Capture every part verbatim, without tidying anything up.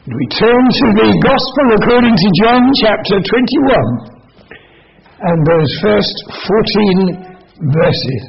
We turn to the Gospel according to John chapter twenty-one and those first fourteen verses.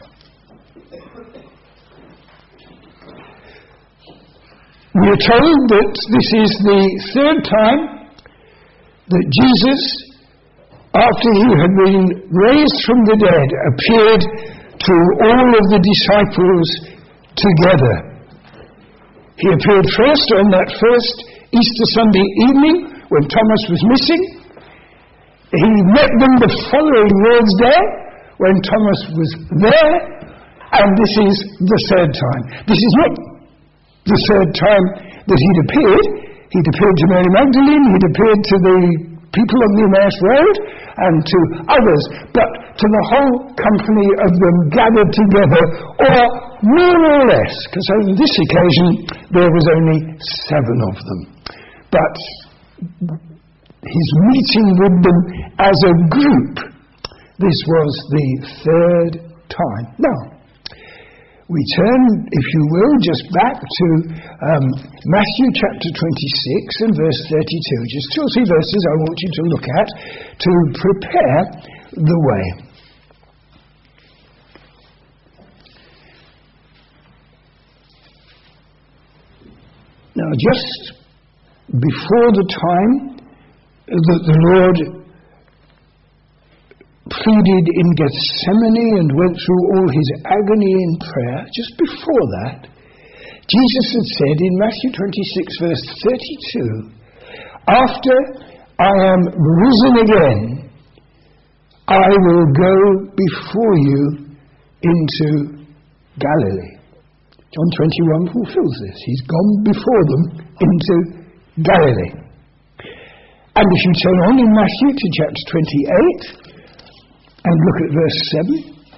We are told that this is the third time that Jesus, after he had been raised from the dead, appeared to all of the disciples together. He appeared first on that first Easter Sunday evening when Thomas was missing. He met them the following Lord's Day when Thomas was there. And this is the third time. This is not the third time that he'd appeared. He'd appeared to Mary Magdalene, he'd appeared to the people on the Emmaus Road and to others, but to the whole company of them gathered together, or more or less, because on this occasion there was only seven of them. But his meeting with them as a group, this was the third time. Now, we turn, if you will, just back to um, Matthew chapter twenty-six and verse thirty-two. Just two or three verses I want you to look at to prepare the way. Now, just before the time that the Lord pleaded in Gethsemane and went through all his agony in prayer, just before that, Jesus had said in Matthew twenty-six verse thirty-two, "After I am risen again, I will go before you into Galilee." John twenty-one fulfills this. He's gone before them into Galilee. And if you turn on in Matthew to chapter twenty-eight, and look at verse seven.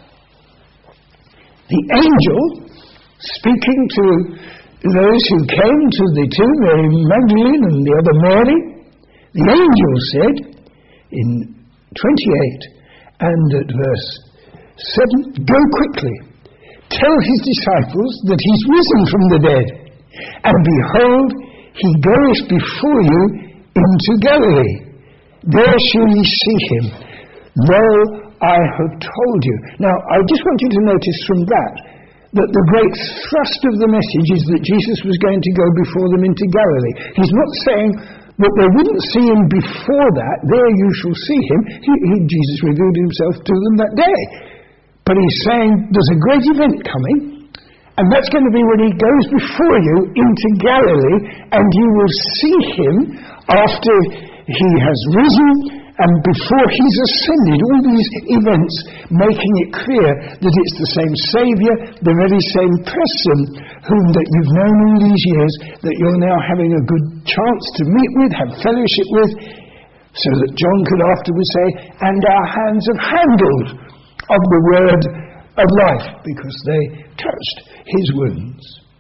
The angel, speaking to those who came to the tomb, Mary Magdalene and the other Mary, the angel said in twenty-eight and at verse seven, "Go quickly, tell his disciples that he's risen from the dead, and behold, he goeth before you into Galilee. There shall ye see him. Lo, I have told you." Now, I just want you to notice from that, that the great thrust of the message is that Jesus was going to go before them into Galilee. He's not saying that they wouldn't see him before that. There you shall see him. He, he, Jesus revealed himself to them that day. But he's saying there's a great event coming, and that's going to be when he goes before you into Galilee, and you will see him after he has risen and before he's ascended. All these events making it clear that it's the same Saviour, the very same person whom that you've known all these years, that you're now having a good chance to meet with, have fellowship with, so that John could afterwards say, "And our hands have handled of the word of life," because they touched his wounds.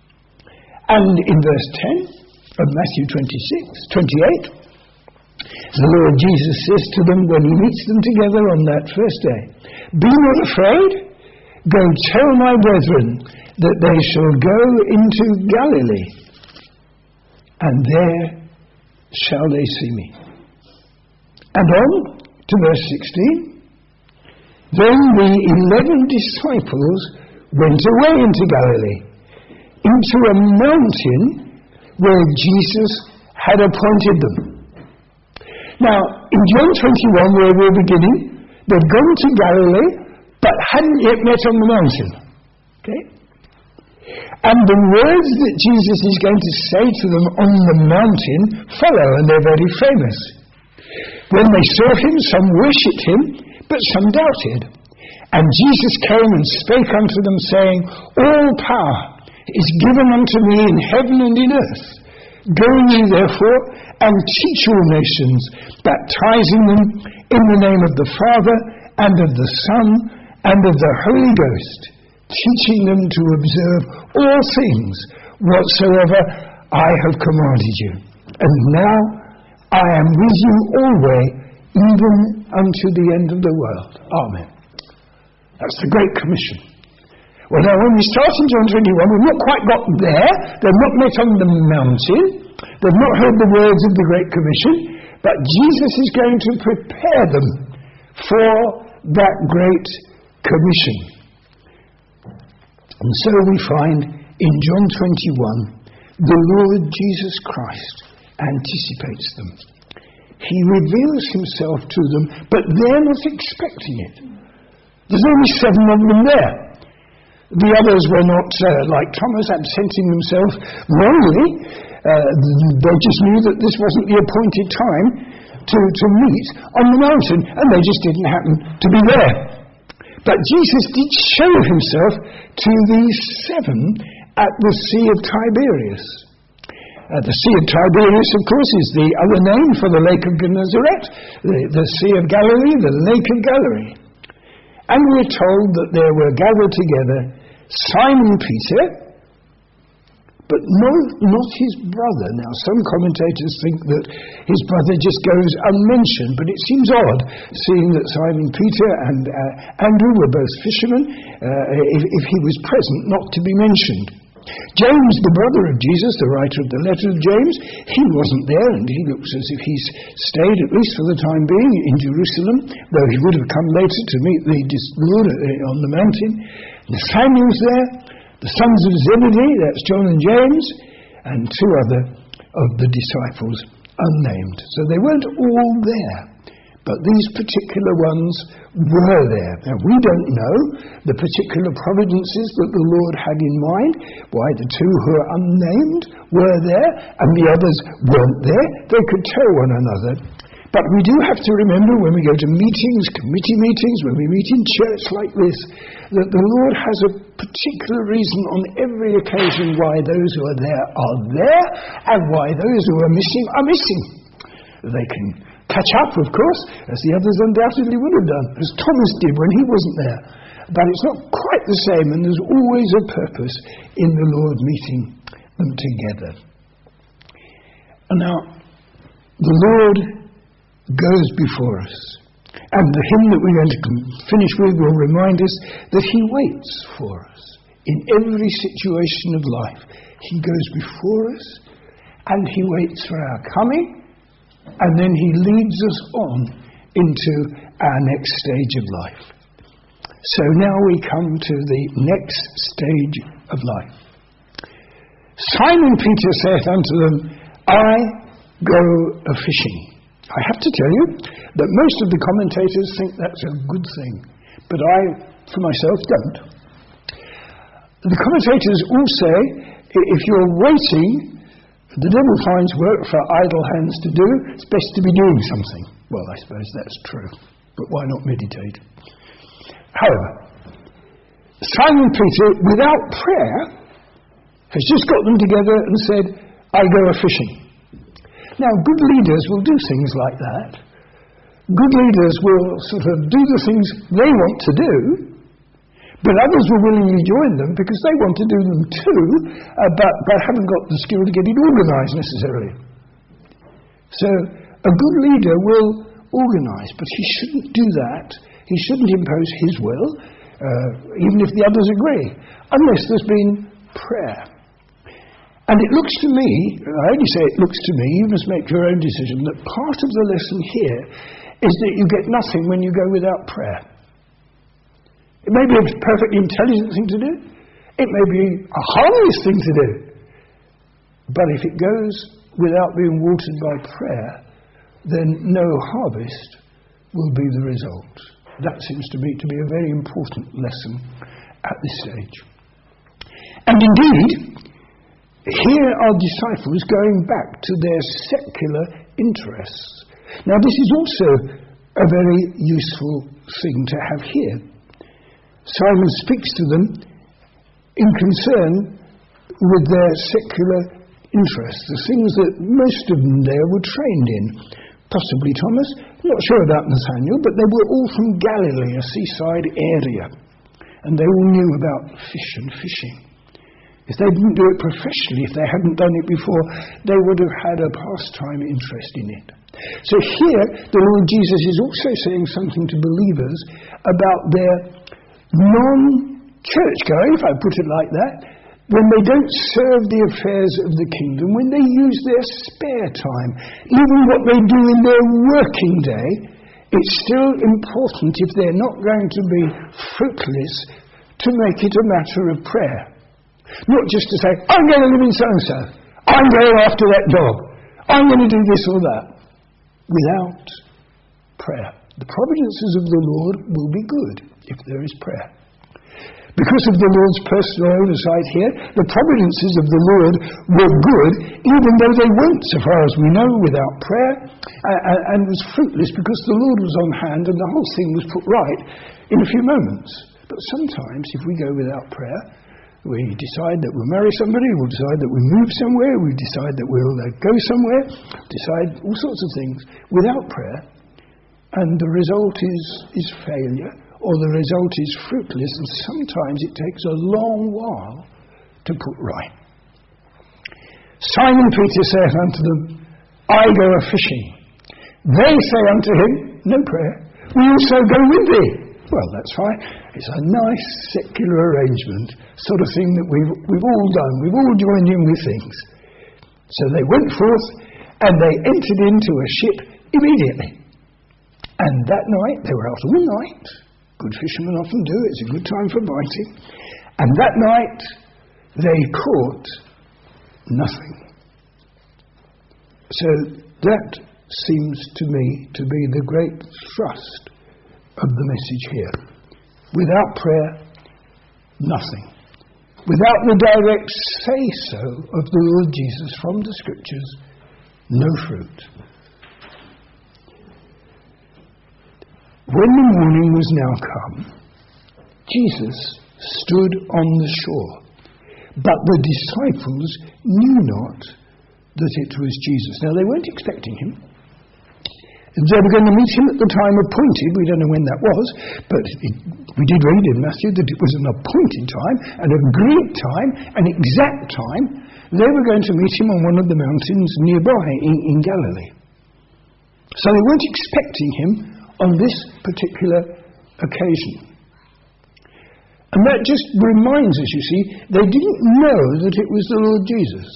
And in verse ten of Matthew twenty-six, twenty-eight, the Lord Jesus says to them when he meets them together on that first day, "Be not afraid, go tell my brethren that they shall go into Galilee, and there shall they see me." And on to verse sixteen, "Then the eleven disciples went away into Galilee, into a mountain where Jesus had appointed them." Now, in John twenty-one, where we're beginning, they'd gone to Galilee, but hadn't yet met on the mountain. Okay? And the words that Jesus is going to say to them on the mountain follow, and they're very famous. "When they saw him, some worshipped him, but some doubted. And Jesus came and spake unto them, saying, All power is given unto me in heaven and in earth. Go ye therefore and teach all nations, baptizing them in the name of the Father and of the Son and of the Holy Ghost, teaching them to observe all things whatsoever I have commanded you. And now I am with you always, even unto the end of the world." Amen. That's the Great Commission. Well, now, when we start in John twenty-one, we've not quite got there. They've not met on the mountain. They've not heard the words of the Great Commission, but Jesus is going to prepare them for that Great Commission. And so we find in John twenty-one, the Lord Jesus Christ anticipates them. He reveals himself to them, but they're not expecting it. There's only seven of them there. The others were not, uh, like Thomas, absenting themselves wrongly. Uh, they just knew that this wasn't the appointed time to, to meet on the mountain, and they just didn't happen to be there. But Jesus did show himself to these seven at the Sea of Tiberias. Uh, the Sea of Tiberias, of course, is the other name for the Lake of Gennesaret, the, the Sea of Galilee, the Lake of Galilee. And we're told that there were gathered together Simon Peter, but no, not his brother. Now, some commentators think that his brother just goes unmentioned, but it seems odd, seeing that Simon Peter and uh, Andrew were both fishermen, uh, if, if he was present, not to be mentioned. James, the brother of Jesus, the writer of the letter of James, he wasn't there, and he looks as if he's stayed, at least for the time being, in Jerusalem, though he would have come later to meet the Lord on the mountain. Nathanael's there, the sons of Zebedee, that's John and James, and two other of the disciples, unnamed. So they weren't all there, but these particular ones were there. Now, we don't know the particular providences that the Lord had in mind, why the two who are unnamed were there and the others weren't there. They could tell one another. But we do have to remember when we go to meetings, committee meetings, when we meet in church like this, that the Lord has a particular reason on every occasion why those who are there are there and why those who are missing are missing. They can catch up, of course, as the others undoubtedly would have done, as Thomas did when he wasn't there. But it's not quite the same, and there's always a purpose in the Lord meeting them together. And now, the Lord goes before us. And the hymn that we're going to finish with will remind us that he waits for us. In every situation of life, he goes before us, and he waits for our coming, and then he leads us on into our next stage of life. So now we come to the next stage of life. Simon Peter saith unto them, I go a-fishing. I have to tell you that most of the commentators think that's a good thing, but I, for myself, don't. The commentators all say, if you're waiting, the devil finds work for idle hands to do, it's best to be doing something. Well, I suppose that's true, but why not meditate? However, Simon Peter, without prayer, has just got them together and said, I go a-fishing. Now, good leaders will do things like that. Good leaders will sort of do the things they want to do, but others will willingly join them because they want to do them too, uh, but, but haven't got the skill to get it organised necessarily. So a good leader will organise, but he shouldn't do that. He shouldn't impose his will, uh, even if the others agree, unless there's been prayer. And it looks to me, I only say it looks to me, you must make your own decision, that part of the lesson here is that you get nothing when you go without prayer. It may be a perfectly intelligent thing to do. It may be a harmless thing to do. But if it goes without being watered by prayer, then no harvest will be the result. That seems to me to be a very important lesson at this stage. And indeed, here are disciples going back to their secular interests. Now, this is also a very useful thing to have here. Simon speaks to them in concern with their secular interests, the things that most of them there were trained in. Possibly Thomas, not sure about Nathanael, but they were all from Galilee, a seaside area, and they all knew about fish and fishing. If they didn't do it professionally, if they hadn't done it before, they would have had a pastime interest in it. So here, the Lord Jesus is also saying something to believers about their non-church going, if I put it like that, when they don't serve the affairs of the kingdom, when they use their spare time, even what they do in their working day, it's still important, if they're not going to be fruitless, to make it a matter of prayer. Not just to say, I'm going to live in so-and-so, I'm going after that dog, I'm going to do this or that, without prayer. The providences of the Lord will be good if there is prayer. Because of the Lord's personal oversight here, the providences of the Lord were good, even though they weren't, so far as we know, without prayer, and, and was fruitless because the Lord was on hand and the whole thing was put right in a few moments. But sometimes, if we go without prayer, we decide that we'll marry somebody, we'll decide that we'll move somewhere, we decide that we'll uh, go somewhere, decide all sorts of things without prayer, and the result is, is failure, or the result is fruitless, and sometimes it takes a long while to put right. Simon Peter saith unto them, I go a-fishing. They say unto him, no prayer, we also go with thee. Well, that's fine. It's a nice secular arrangement, sort of thing that we've, we've all done. We've all joined in with things. So they went forth, and they entered into a ship immediately. And that night, they were out all night. Good fishermen often do. It's a good time for biting. And that night, they caught nothing. So that seems to me to be the great thrust of the message here. Without prayer, nothing. Without the direct say-so of the Lord Jesus from the Scriptures, no fruit. When the morning was now come, Jesus stood on the shore, but the disciples knew not that it was Jesus. Now, they weren't expecting him. They were going to meet him at the time appointed. We don't know when that was, but it, we did read in Matthew that it was an appointed time, an agreed time, an exact time. They were going to meet him on one of the mountains nearby in, in Galilee. So they weren't expecting him on this particular occasion. And that just reminds us, you see, they didn't know that it was the Lord Jesus.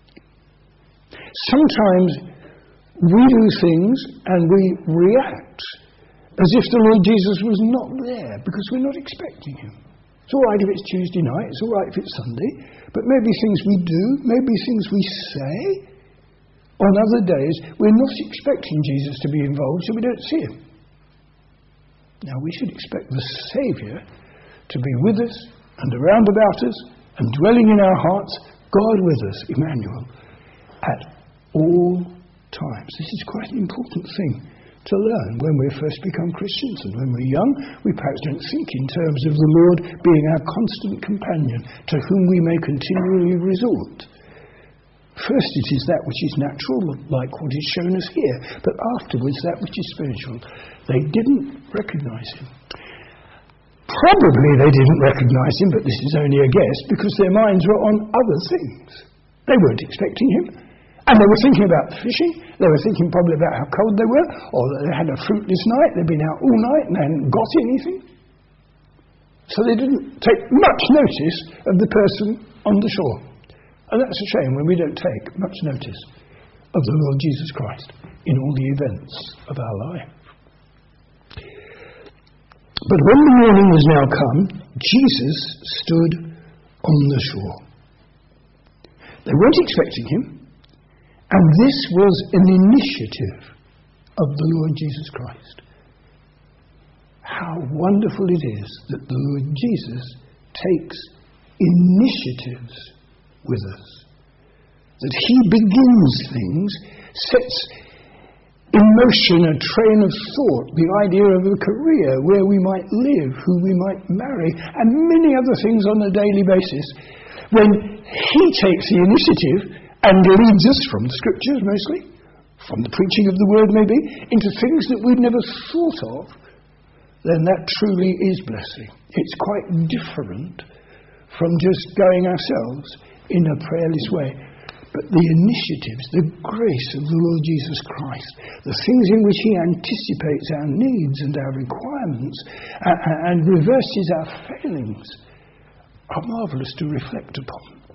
Sometimes we do things and we react as if the Lord Jesus was not there because we're not expecting him. It's all right if it's Tuesday night, it's all right if it's Sunday, but maybe things we do, maybe things we say on other days, we're not expecting Jesus to be involved, so we don't see him. Now, we should expect the Saviour to be with us and around about us and dwelling in our hearts, God with us, Emmanuel, at all times. This is quite an important thing to learn when we first become Christians, and when we're young, we perhaps don't think in terms of the Lord being our constant companion to whom we may continually resort. First it is that which is natural, like what is shown us here, but afterwards that which is spiritual. They didn't recognise him. Probably they didn't recognise him, but this is only a guess, because their minds were on other things. They weren't expecting him, and they were thinking about fishing. They were thinking probably about how cold they were, or that they had a fruitless night, they'd been out all night and they hadn't got anything. So they didn't take much notice of the person on the shore. And that's a shame when we don't take much notice of the Lord Jesus Christ in all the events of our life. But when the morning was now come, Jesus stood on the shore. They weren't expecting him, and this was an initiative of the Lord Jesus Christ. How wonderful it is that the Lord Jesus takes initiatives with us, that he begins things, sets in motion a train of thought, the idea of a career, where we might live, who we might marry, and many other things on a daily basis. When he takes the initiative and leads us from the Scriptures mostly, from the preaching of the Word maybe, into things that we'd never thought of, then that truly is blessing. It's quite different from just going ourselves in a prayerless way. But the initiatives, the grace of the Lord Jesus Christ, the things in which he anticipates our needs and our requirements and, and reverses our failings, are marvellous to reflect upon.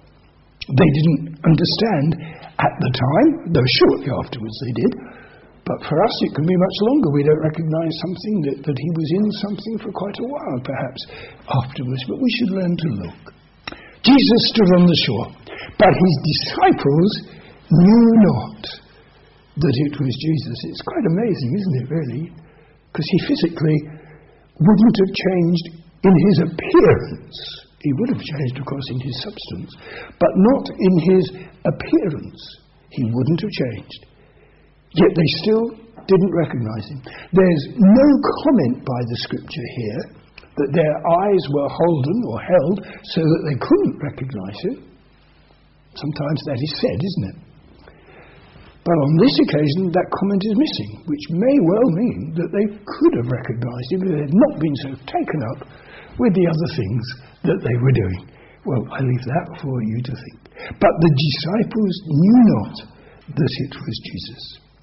They didn't understand at the time, though shortly afterwards they did. But for us it can be much longer. We don't recognise something, that, that he was in something for quite a while perhaps afterwards. But we should learn to look. Jesus stood on the shore, but his disciples knew not that it was Jesus. It's quite amazing, isn't it, really? Because he physically wouldn't have changed in his appearance. He would have changed, of course, in his substance, but not in his appearance. He wouldn't have changed. Yet they still didn't recognise him. There's no comment by the scripture here that their eyes were holden or held so that they couldn't recognise him. Sometimes that is said, isn't it? But on this occasion, that comment is missing, which may well mean that they could have recognised him if they had not been so taken up with the other things that they were doing. Well, I leave that for you to think. But the disciples knew not that it was Jesus.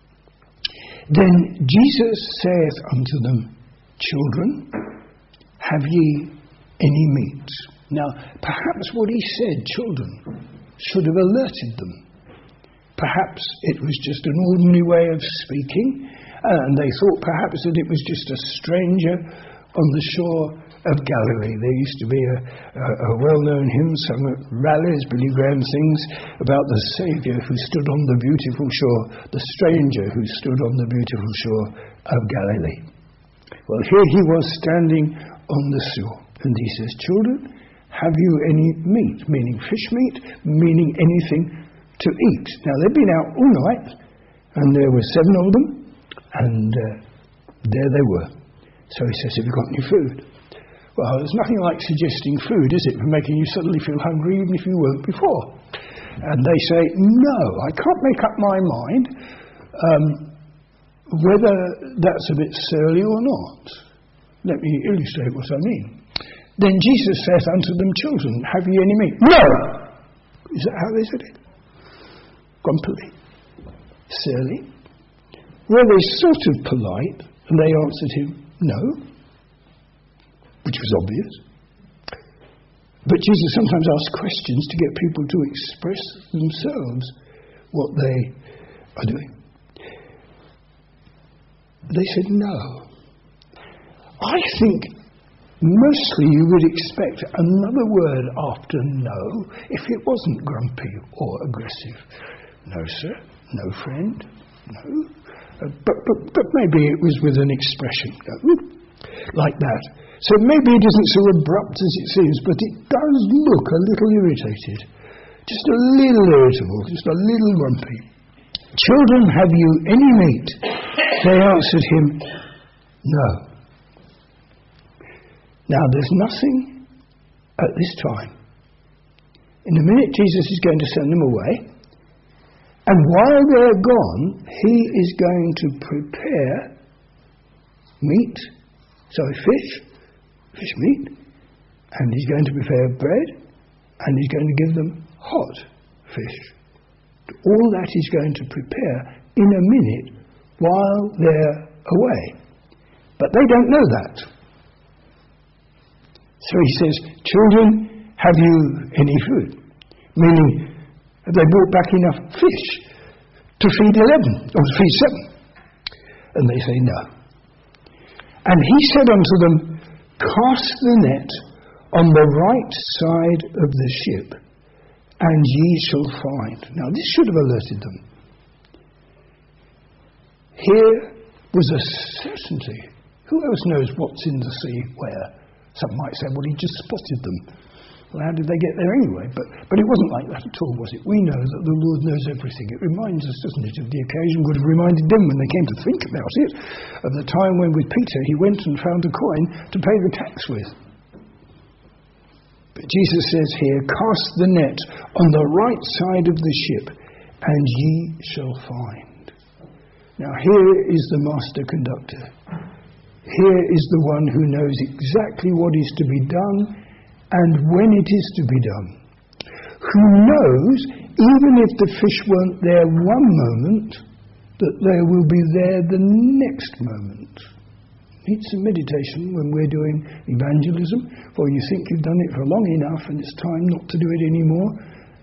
Then Jesus saith unto them, Children, have ye any meat? Now, perhaps what he said, children, should have alerted them. Perhaps it was just an ordinary way of speaking, and they thought perhaps that it was just a stranger on the shore of Galilee. There used to be a, a, a well-known hymn sung at rallies, Billy Graham sings, about the Saviour who stood on the beautiful shore, the stranger who stood on the beautiful shore of Galilee. Well, here he was standing on the shore, and he says, Children, have you any meat? Meaning fish meat, meaning anything to eat. Now, they'd been out all night, and there were seven of them, and uh, there they were. So he says, have you got any food? Well, there's nothing like suggesting food, is it, for making you suddenly feel hungry even if you weren't before. And they say, no, I can't make up my mind um, whether that's a bit surly or not. Let me illustrate what I mean. Then Jesus saith unto them, Children, have ye any meat? No! Is that how they said it? Grumpily. Surly. Were they sort of polite, and they answered him, no, which was obvious. But Jesus sometimes asks questions to get people to express themselves what they are doing. They said no. I think mostly you would expect another word after no if it wasn't grumpy or aggressive. No, sir. No, friend. No. Uh, but, but, but maybe it was with an expression. No. Like that. So maybe it isn't so abrupt as it seems, but it does look a little irritated. Just a little irritable, just a little grumpy. Children, have you any meat? They answered him, no. Now there's nothing at this time. In a minute Jesus is going to send them away, and while they're gone, he is going to prepare meat, sorry, fish, fish meat, and he's going to prepare bread, and he's going to give them hot fish. All that he's going to prepare in a minute while they're away. But they don't know that. So he says, Children, have you any food? Meaning, have they brought back enough fish to feed eleven, or to feed seven? And they say no. And he said unto them, Cast the net on the right side of the ship, and ye shall find. Now this should have alerted them. Here was a certainty. Who else knows what's in the sea where? Some might say, well, he just spotted them. Well, how did they get there anyway? But but it wasn't like that at all, was it? We know that the Lord knows everything. It reminds us, doesn't it, of the occasion, would have reminded them when they came to think about it, of the time when with Peter he went and found a coin to pay the tax with. But Jesus says here, Cast the net on the right side of the ship, and ye shall find. Now here is the master conductor. Here is the one who knows exactly what is to be done and when it is to be done. Who knows, even if the fish weren't there one moment, that they will be there the next moment. Need some meditation when we're doing evangelism, or you think you've done it for long enough and it's time not to do it anymore.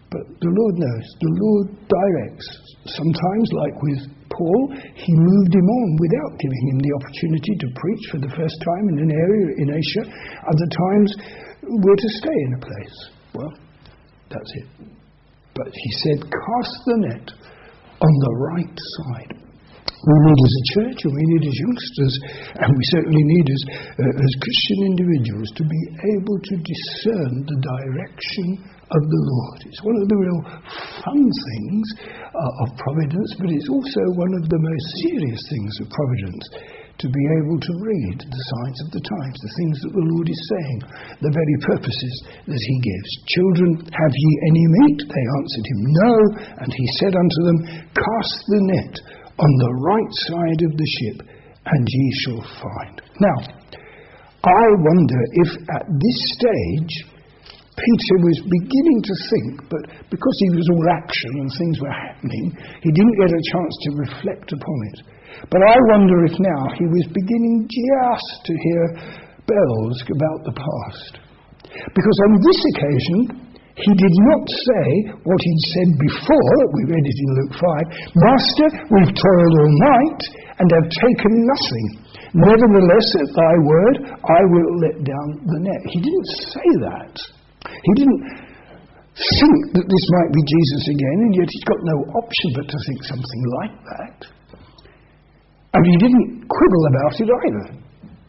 But the Lord knows. The Lord directs. Sometimes, like with Paul, he moved him on without giving him the opportunity to preach for the first time in an area in Asia. Other times, we're to stay in a place. Well, that's it. But he said, cast the net on the right side. We need as a church, and we need as youngsters, and we certainly need as, uh, as Christian individuals to be able to discern the direction of the Lord. It's one of the real fun things uh, of providence, but it's also one of the most serious things of providence, to be able to read the signs of the times, the things that the Lord is saying, the very purposes that he gives. Children, have ye any meat? They answered him, no. And he said unto them, cast the net on the right side of the ship, and ye shall find. Now, I wonder if at this stage Peter was beginning to think, but because he was all action and things were happening, he didn't get a chance to reflect upon it. But I wonder if now he was beginning just to hear bells about the past. Because on this occasion, he did not say what he'd said before. We read it in Luke five. Master, we've toiled all night and have taken nothing. Nevertheless, at thy word, I will let down the net. He didn't say that. He didn't think that this might be Jesus again, and yet he's got no option but to think something like that. And he didn't quibble about it either.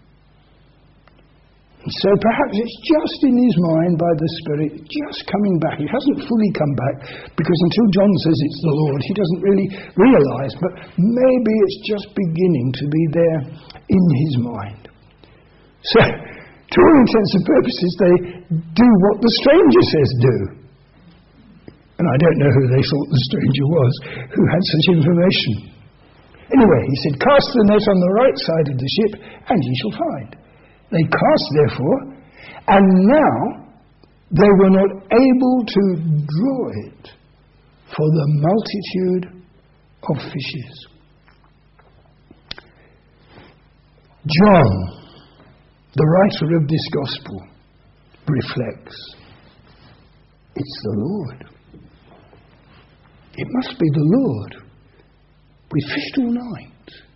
So perhaps it's just in his mind by the Spirit, just coming back. It hasn't fully come back, because until John says it's the Lord, he doesn't really realise, but maybe it's just beginning to be there in his mind. So, to all intents and purposes, they do what the stranger says do. And I don't know who they thought the stranger was, who had such information. Anyway, he said, cast the net on the right side of the ship, and ye shall find. They cast, therefore, and now they were not able to draw it for the multitude of fishes. John, the writer of this gospel, reflects, it's the Lord. It must be the Lord. We fished all night.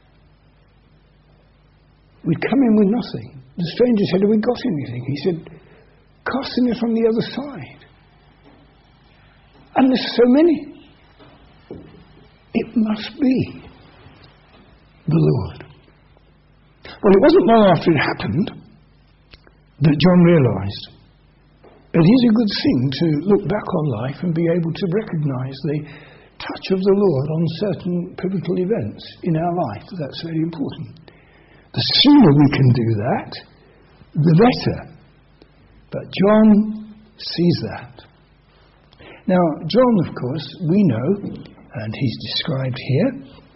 We'd come in with nothing. The stranger said, have we got anything? He said, casting it on the other side. And there's so many. It must be the Lord. Well, it wasn't long after it happened that John realised it is a good thing to look back on life and be able to recognise the touch of the Lord on certain pivotal events in our life. That's very important. The sooner we can do that, the better. But John sees that. Now, John, of course, we know, and he's described here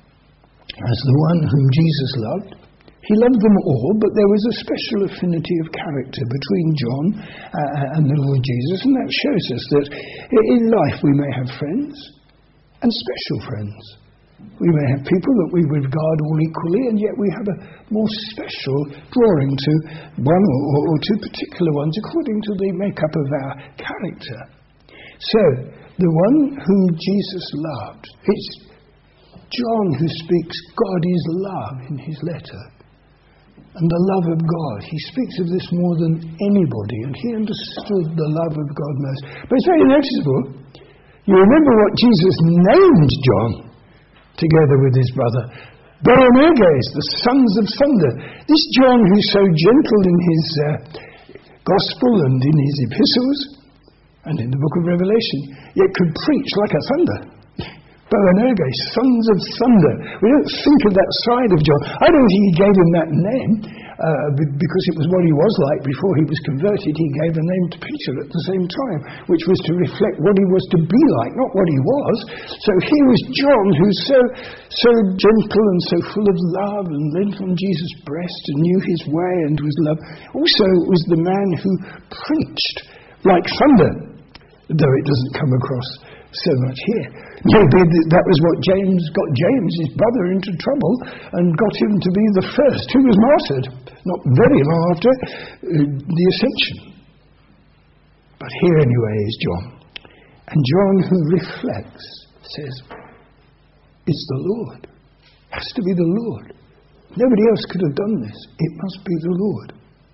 as the one whom Jesus loved. He loved them all, but there was a special affinity of character between John uh, and the Lord Jesus, and that shows us that in life we may have friends and special friends. We may have people that we regard all equally, and yet we have a more special drawing to one or, or two particular ones according to the makeup of our character. So, the one whom Jesus loved, it's John who speaks God is love in his letter. And the love of God. He speaks of this more than anybody, and he understood the love of God most. But it's very noticeable. You remember what Jesus named John, together with his brother, Boanerges, the sons of thunder. This John, who's so gentle in his uh, gospel and in his epistles and in the book of Revelation, yet could preach like a thunder. Boanerges, sons of thunder. We don't think of that side of John. I don't think he gave him that name uh, because it was what he was like before he was converted. He gave a name to Peter at the same time, which was to reflect what he was to be like, not what he was. So here was John, who's so so gentle and so full of love and leant on Jesus' breast and knew his way and was loved. Also was the man who preached like thunder, though it doesn't come across so much here. Maybe that was what James got James, his brother, into trouble and got him to be the first who was martyred, not very long after uh, the ascension. But here anyway is John. And John, who reflects, says, it's the Lord. It has to be the Lord. Nobody else could have done this. It must be the Lord.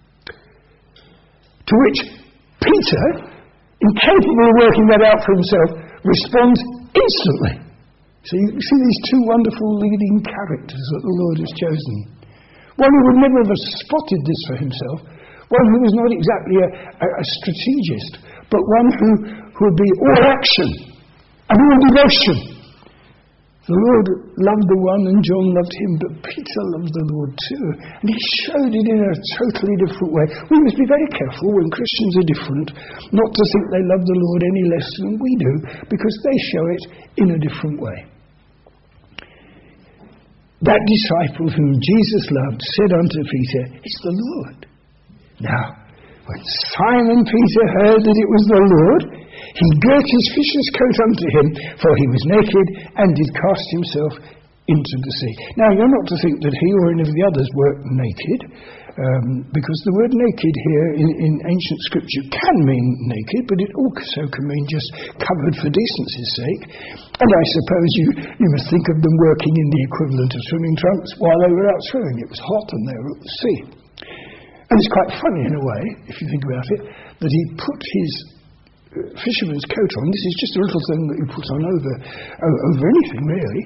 To which Peter, incapable of working that out for himself, responds instantly. So you see these two wonderful leading characters that the Lord has chosen. One who would never have spotted this for himself, one who was not exactly a, a, a strategist, but one who, who would be all action and all devotion. The Lord loved the one and John loved him, but Peter loved the Lord too. And he showed it in a totally different way. We must be very careful when Christians are different, not to think they love the Lord any less than we do, because they show it in a different way. That disciple whom Jesus loved said unto Peter, it's the Lord. Now, when Simon Peter heard that it was the Lord, he girt his fisher's coat unto him, for he was naked, and did cast himself into the sea. Now, you're not to think that he or any of the others were naked, um, because the word naked here in, in ancient scripture can mean naked, but it also can mean just covered for decency's sake. And I suppose you, you must think of them working in the equivalent of swimming trunks while they were out swimming. It was hot and they were at the sea. And it's quite funny in a way, if you think about it, that he put his fisherman's coat on. This is just a little thing that you put on over, over anything, really.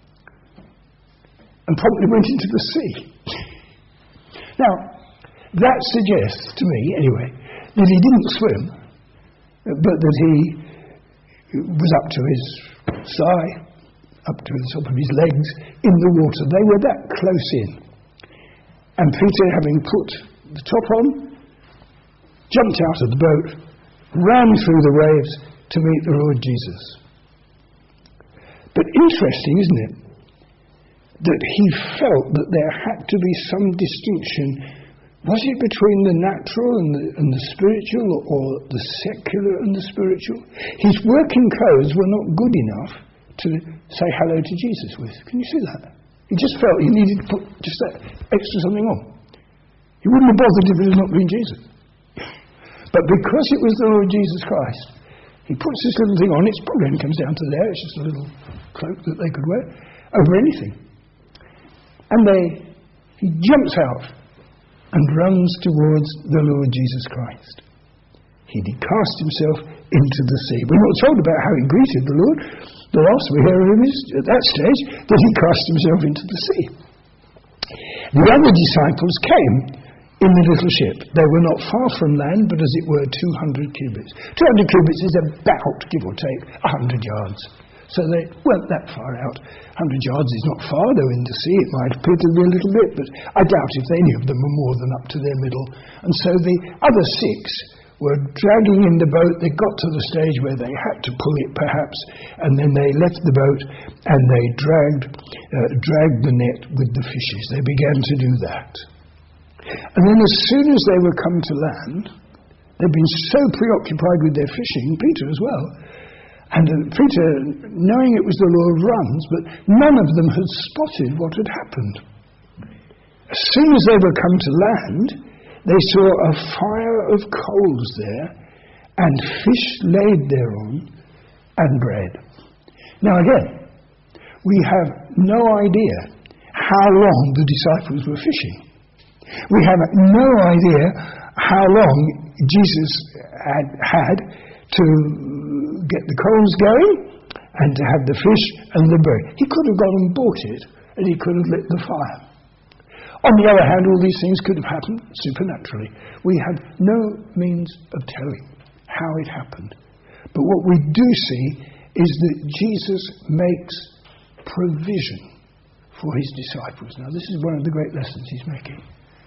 And promptly went into the sea. Now, that suggests to me, anyway, that he didn't swim, but that he was up to his thigh, up to the top of his legs, in the water. They were that close in. And Peter, having put the top on, jumped out of the boat, ran through the waves to meet the Lord Jesus. But interesting, isn't it, that he felt that there had to be some distinction. Was it between the natural and the, and the spiritual, or the secular and the spiritual? His working clothes were not good enough to say hello to Jesus with. Can you see that? He just felt he needed to put just that extra something on. He wouldn't have bothered if it had not been Jesus. But because it was the Lord Jesus Christ, he puts this little thing on. It probably only comes down to there. It's just a little cloak that they could wear over anything. And they, he jumps out and runs towards the Lord Jesus Christ. He did cast himself into the sea. We're not told about how he greeted the Lord. The last we hear of him is, at that stage, that he cast himself into the sea. The other disciples came in the little ship. They were not far from land, but as it were two hundred cubits. two hundred cubits is about, give or take, one hundred yards. So they weren't that far out. one hundred yards is not far, though in the sea it might appear to be a little bit, but I doubt if any of them were more than up to their middle. And so the other six were dragging in the boat. They got to the stage where they had to pull it, perhaps, and then they left the boat and they dragged, uh, dragged the net with the fishes. They began to do that. And then as soon as they were come to land, they'd been so preoccupied with their fishing, Peter as well, and uh, Peter, knowing it was the Lord, runs, but none of them had spotted what had happened. As soon as they were come to land, they saw a fire of coals there, and fish laid thereon, and bread. Now again, we have no idea how long the disciples were fishing. We have no idea how long Jesus had had to get the coals going and to have the fish and the bread. He could have gone and bought it, and he could have lit the fire. On the other hand, all these things could have happened supernaturally. We have no means of telling how it happened. But what we do see is that Jesus makes provision for his disciples. Now, this is one of the great lessons he's making.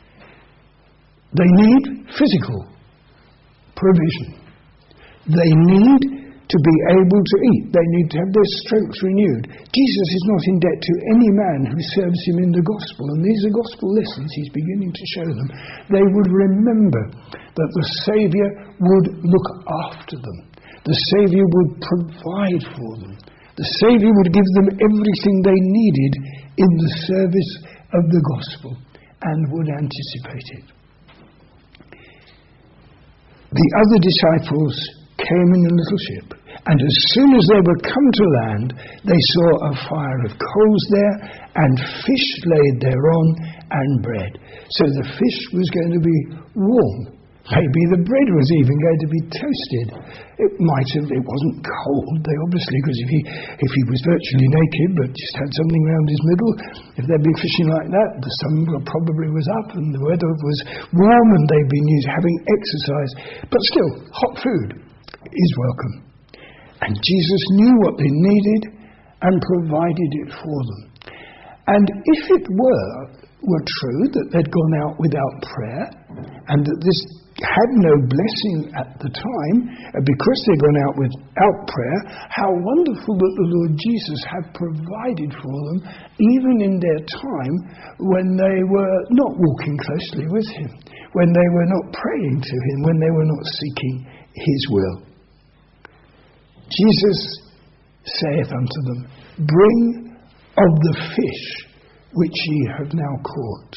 They need physical provision. They need to be able to eat. They need to have their strength renewed. Jesus is not in debt to any man who serves him in the gospel. And these are gospel lessons he's beginning to show them. They would remember that the Saviour would look after them. The Saviour would provide for them. The Saviour would give them everything they needed in the service of the gospel and would anticipate it. The other disciples came in a little ship, And as soon as they were come to land, they saw a fire of coals there, and fish laid thereon, and bread. So the fish was going to be warm. Maybe the bread was even going to be toasted. It might have, it wasn't cold, they obviously, because if he, if he was virtually naked but just had something around his middle, if they'd been fishing like that, the sun probably was up and the weather was warm and they'd been used having exercise. But still, hot food is welcome. And Jesus knew what they needed and provided it for them. And if it were, were true that they'd gone out without prayer and that this had no blessing at the time, because they'd gone out without prayer, how wonderful that the Lord Jesus had provided for them, even in their time when they were not walking closely with Him, when they were not praying to Him, when they were not seeking His will. Jesus saith unto them, bring of the fish which ye have now caught.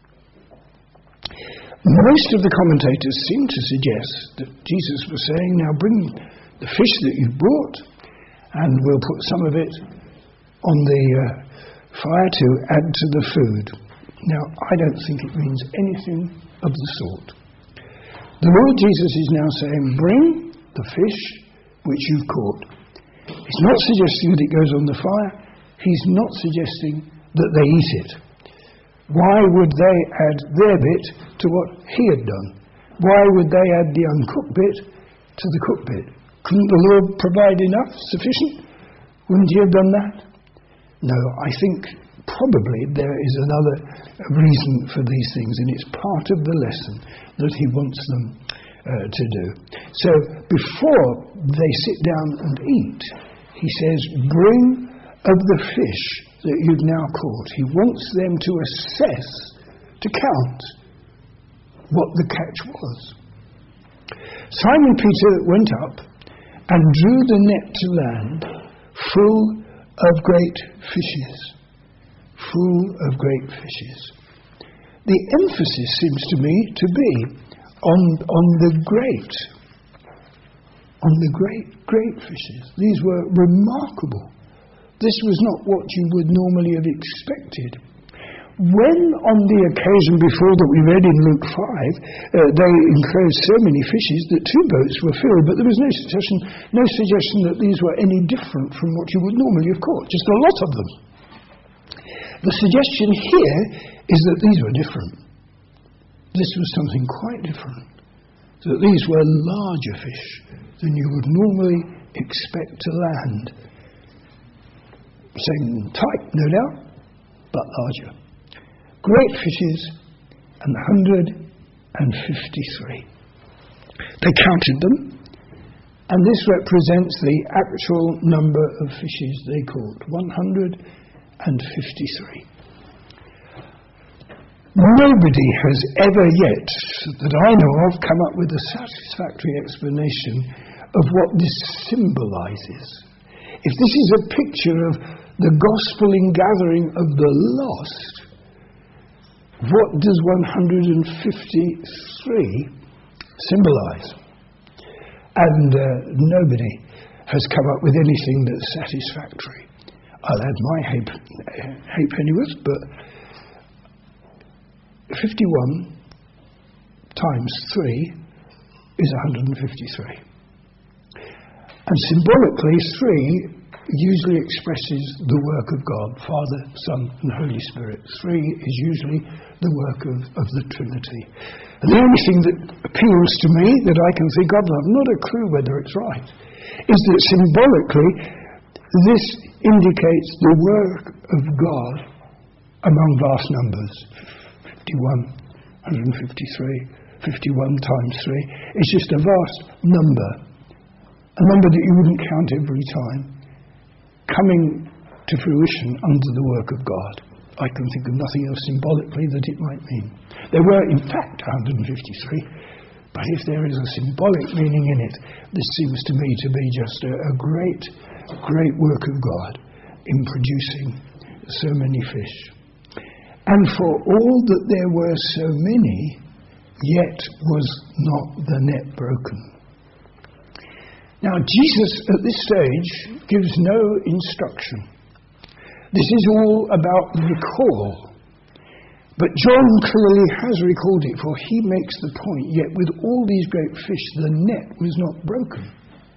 Most of the commentators seem to suggest that Jesus was saying, now bring the fish that you brought and we'll put some of it on the uh, fire to add to the food. Now, I don't think it means anything of the sort. The Lord Jesus is now saying, bring the fish which you've caught. He's not suggesting that it goes on the fire. He's not suggesting that they eat it. Why would they add their bit to what he had done? Why would they add the uncooked bit to the cooked bit? Couldn't the Lord provide enough, sufficient? Wouldn't he have done that? No, I think probably there is another reason for these things, and it's part of the lesson that he wants them uh, to do. So before they sit down and eat, he says, bring of the fish that you've now caught. He wants them to assess, to count what the catch was. Simon Peter went up and drew the net to land, full of great fishes. Full of great fishes. The emphasis seems to me to be on, on the great, on the great, great fishes. These were remarkable. This was not what you would normally have expected. When on the occasion before that we read in Luke five, uh, they enclosed so many fishes that two boats were filled, but there was no suggestion, no suggestion that these were any different from what you would normally have caught, just a lot of them. The suggestion here is that these were different. This was something quite different. That these were larger fish than you would normally expect to land. Same type, no doubt, but larger. Great fishes, and one hundred fifty-three. They counted them, and this represents the actual number of fishes they caught, one hundred fifty-three. Nobody has ever yet, that I know of, come up with a satisfactory explanation of what this symbolizes. If this is a picture of the gospel ingathering of the lost, what does one hundred fifty-three symbolize? And uh, nobody has come up with anything that's satisfactory. I'll add my halfpennyworth, but fifty-one times three is one hundred fifty-three. And symbolically, three usually expresses the work of God, Father, Son, and Holy Spirit. Three is usually the work of, of the Trinity. And the only thing that appeals to me that I can think of, I've not a clue whether it's right, is that symbolically this indicates the work of God among vast numbers. fifty-one, one hundred fifty-three, fifty-one times three. It's just a vast number. A number that you wouldn't count every time, coming to fruition under the work of God. I can think of nothing else symbolically that it might mean. There were, in fact, one hundred fifty-three, but if there is a symbolic meaning in it, this seems to me to be just a, a great, great work of God in producing so many fish. And for all that there were so many, yet was not the net broken. Now, Jesus at this stage gives no instruction. This is all about recall. But John clearly has recalled it, for he makes the point, yet with all these great fish, the net was not broken.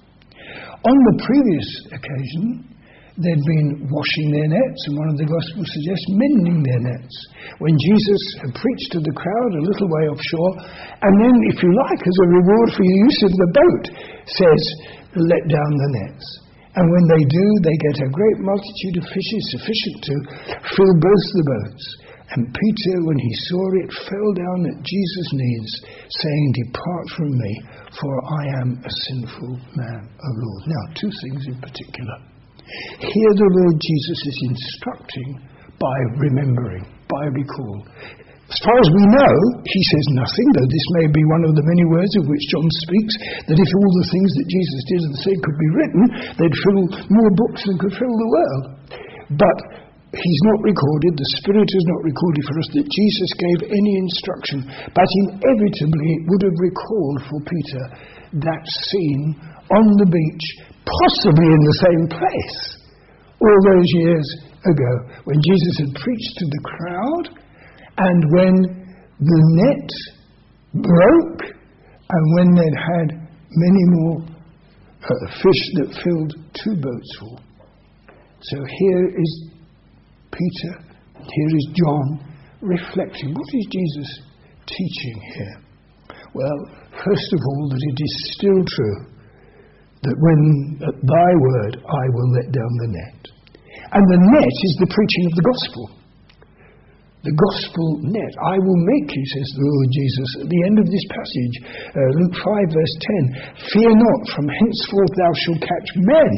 On the previous occasion, they'd been washing their nets, and one of the Gospels suggests mending their nets, when Jesus had preached to the crowd a little way offshore, and then, if you like, as a reward for your use of the boat, says, let down the nets. And when they do, they get a great multitude of fishes, sufficient to fill both the boats. And Peter, when he saw it, fell down at Jesus' knees, saying, depart from me, for I am a sinful man, O Lord. Now, two things in particular. Here the Lord Jesus is instructing by remembering, by recall. As far as we know, he says nothing, though this may be one of the many words of which John speaks, that if all the things that Jesus did and said could be written, they'd fill more books than could fill the world. But he's not recorded, the Spirit has not recorded for us that Jesus gave any instruction, but inevitably it would have recalled for Peter that scene on the beach, possibly in the same place, all those years ago, when Jesus had preached to the crowd, and when the net broke, and when they'd had many more uh, fish that filled two boats full. So here is Peter, here is John, reflecting. What is Jesus teaching here? Well, first of all, that it is still true that when at thy word I will let down the net. And the net is the preaching of the gospel. The gospel net. I will make you, says the Lord Jesus, at the end of this passage, uh, Luke five verse ten, fear not, from henceforth thou shalt catch men.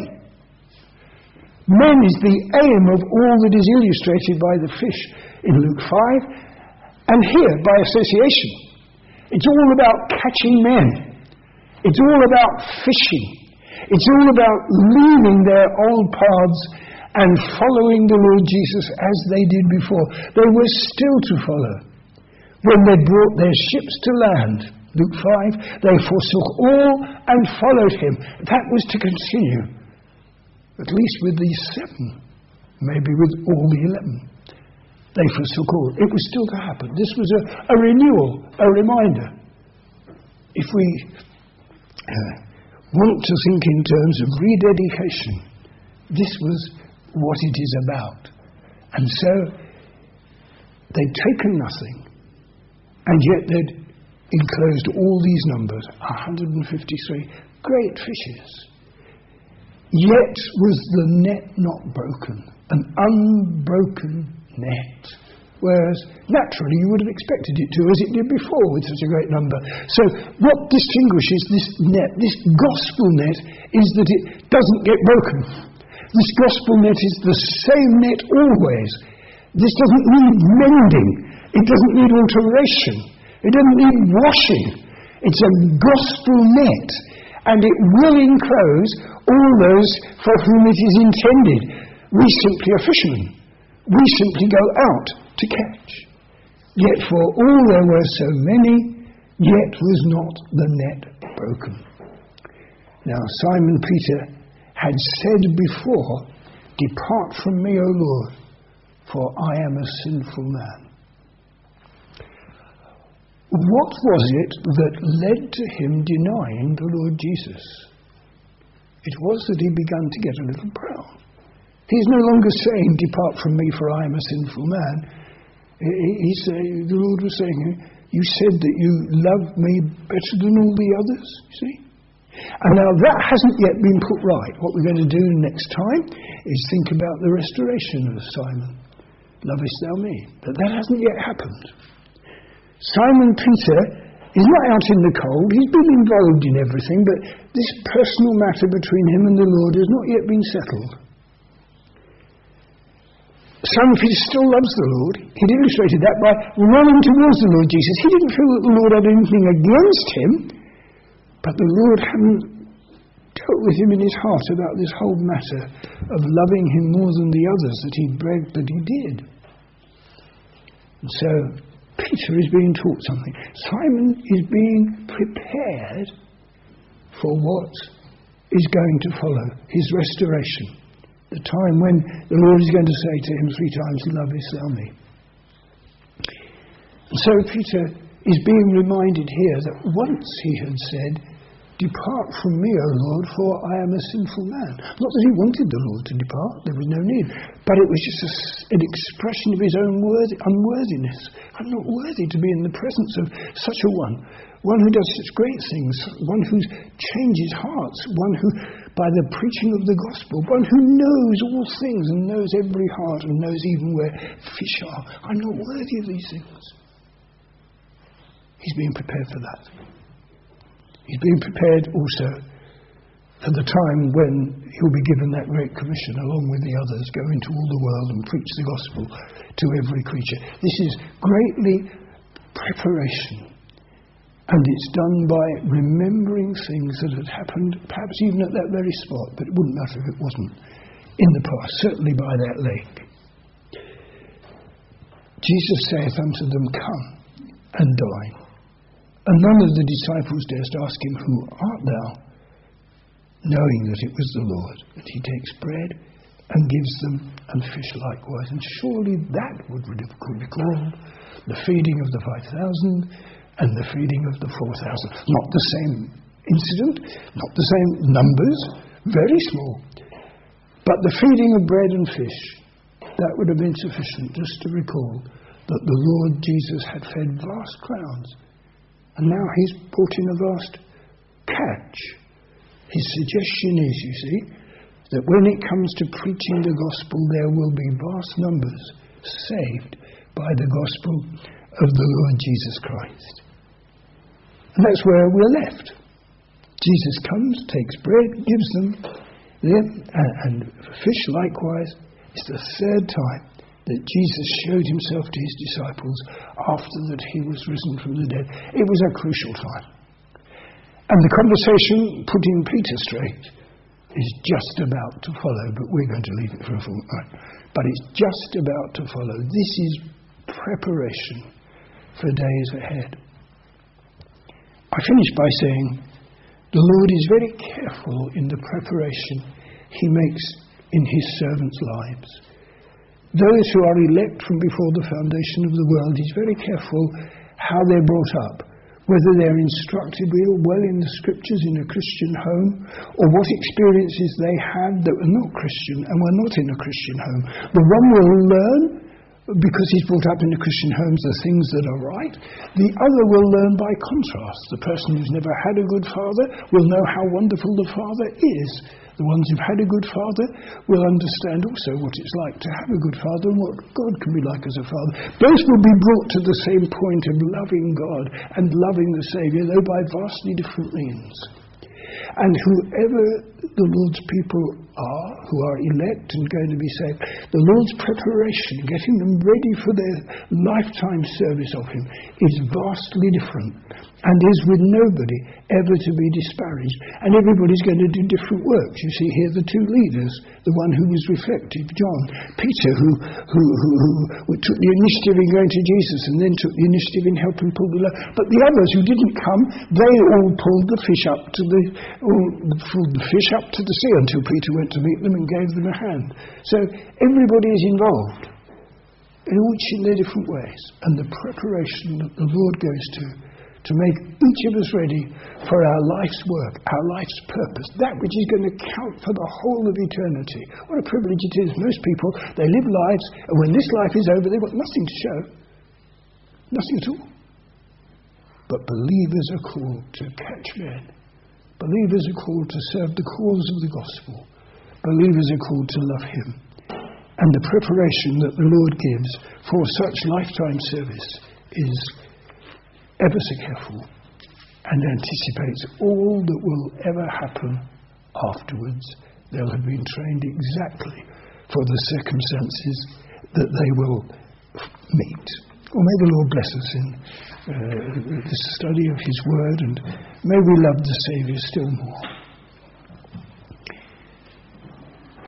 Men is the aim of all that is illustrated by the fish in Luke five, and here by association. It's all about catching men. It's all about fishing. It's all about leaving their old paths and following the Lord Jesus as they did before. They were still to follow. When they brought their ships to land, Luke five, they forsook all and followed him. That was to continue. At least with these seven, maybe with all the eleven. They forsook all. It was still to happen. This was a, a renewal, a reminder. If we uh, want to think in terms of rededication, this was what it is about. And so, they'd taken nothing, and yet they'd enclosed all these numbers, one hundred fifty-three great fishes. Yet was the net not broken, an unbroken net. Whereas, naturally, you would have expected it to, as it did before with such a great number. So, what distinguishes this net, this gospel net, is that it doesn't get broken. This gospel net is the same net always. This doesn't need mending. It doesn't need alteration. It doesn't need washing. It's a gospel net, and it will enclose all those for whom it is intended. We simply are fishermen. We simply go out to catch. Yet for all there were so many, yet was not the net broken. Now Simon Peter had said before, depart from me, O Lord, for I am a sinful man. What was it that led to him denying the Lord Jesus? It was that he began to get a little proud. He's no longer saying, depart from me, for I am a sinful man. He, he say, the Lord was saying, you said that you loved me better than all the others, you see? And now that hasn't yet been put right. What we're going to do next time is think about the restoration of Simon. Lovest thou me? But that hasn't yet happened. Simon Peter is not out in the cold. He's been involved in everything, but this personal matter between him and the Lord has not yet been settled. Simon Peter still loves the Lord. He'd illustrated that by running towards the Lord Jesus. He didn't feel that the Lord had anything against him, but the Lord hadn't dealt with him in his heart about this whole matter of loving him more than the others that he bragged that he did. And so Peter is being taught something. Simon is being prepared for what is going to follow, his restoration. The time when the Lord is going to say to him three times, "Lovest thou me?" And so Peter is being reminded here that once he had said, "Depart from me, O Lord, for I am a sinful man." Not that he wanted the Lord to depart, there was no need, but it was just a, an expression of his own worthy, unworthiness. I'm not worthy to be in the presence of such a one, one who does such great things, one who changes hearts, one who, by the preaching of the gospel, one who knows all things and knows every heart and knows even where fish are. I'm not worthy of these things. He's being prepared for that. He's being prepared also for the time when he'll be given that great commission along with the others, go into all the world and preach the gospel to every creature. This is greatly preparation, and it's done by remembering things that had happened perhaps even at that very spot, but it wouldn't matter if it wasn't in the past, certainly by that lake. Jesus saith unto them, "Come and dine." And none of the disciples durst ask him, "Who art thou?" knowing that it was the Lord. And he takes bread and gives them, and fish likewise. And surely that would be called the feeding of the five thousand and the feeding of the four thousand. Not the same incident, not the same numbers, very small. But the feeding of bread and fish, that would have been sufficient just to recall that the Lord Jesus had fed vast crowds. And now he's brought in a vast catch. His suggestion is, you see, that when it comes to preaching the gospel, there will be vast numbers saved by the gospel of the Lord Jesus Christ. And that's where we're left. Jesus comes, takes bread, gives them, them and, and fish likewise. It's the third time that Jesus showed himself to his disciples after that he was risen from the dead. It was a crucial time. And the conversation putting Peter straight is just about to follow, but we're going to leave it for a fortnight. But it's just about to follow. This is preparation for days ahead. I finish by saying the Lord is very careful in the preparation he makes in his servants' lives. Those who are elect from before the foundation of the world, he's very careful how they're brought up, whether they're instructed real well in the scriptures in a Christian home, or what experiences they had that were not Christian and were not in a Christian home. The one will learn, because he's brought up in the Christian homes, the things that are right. The other will learn by contrast. The person who's never had a good father will know how wonderful the father is. The ones who've had a good father will understand also what it's like to have a good father and what God can be like as a father. Both will be brought to the same point of loving God and loving the Saviour, though by vastly different means. And whoever the Lord's people are, who are elect and going to be saved, the Lord's preparation, getting them ready for their lifetime service of him, is vastly different and is with nobody ever to be disparaged. And everybody's going to do different works. You see here the two leaders, the one who was reflective, John, Peter, who, who, who, who took the initiative in going to Jesus and then took the initiative in helping pull the load. But the others who didn't come, they all pulled the fish up to the, all pulled the fish up to the sea until Peter went to meet them and gave them a hand. So everybody is involved, each in their different ways. And the preparation that the Lord goes to, to make each of us ready for our life's work, our life's purpose, that which is going to count for the whole of eternity. What a privilege it is. Most people, they live lives, and when this life is over, they've got nothing to show. Nothing at all. But believers are called to catch men. Believers are called to serve the cause of the gospel. Believers are called to love him. And the preparation that the Lord gives for such lifetime service is ever so careful and anticipates all that will ever happen afterwards. They'll have been trained exactly for the circumstances that they will meet. Well, may the Lord bless us in uh, the study of his word, and may we love the Saviour still more.